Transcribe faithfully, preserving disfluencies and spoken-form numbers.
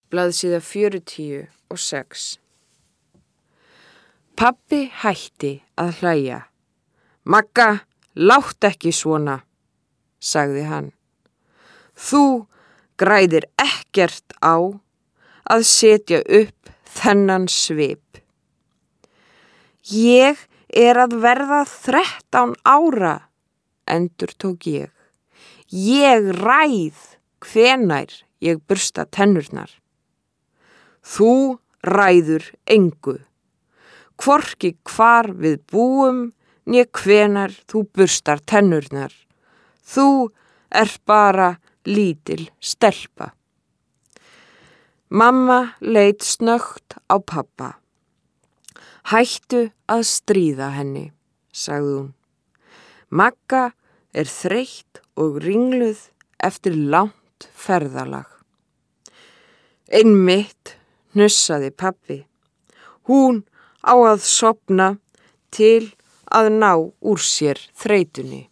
Blaðsíða fjörutíu og sex. Pabbi hætti að hlæja. Magga, látt ekki svona, sagði hann. Þú græðir ekkert á að setja upp þennan svip. Ég er að verða þrettán ára, endurtók ég. Ég ræð hvenær ég bursta tennurnar. Þú ræður engu, hvorki hvar við búum né hvenær þú burstar tennurnar. Þú er bara lítil stelpa. Mamma leit snöggt á pabba. Hættu að stríða henni, sagði hún. Magga er þreytt og ringluð eftir langt ferðalag. Einmitt, hnussaði pabbi. Hún á að sofna til að ná úr sér þreytunni.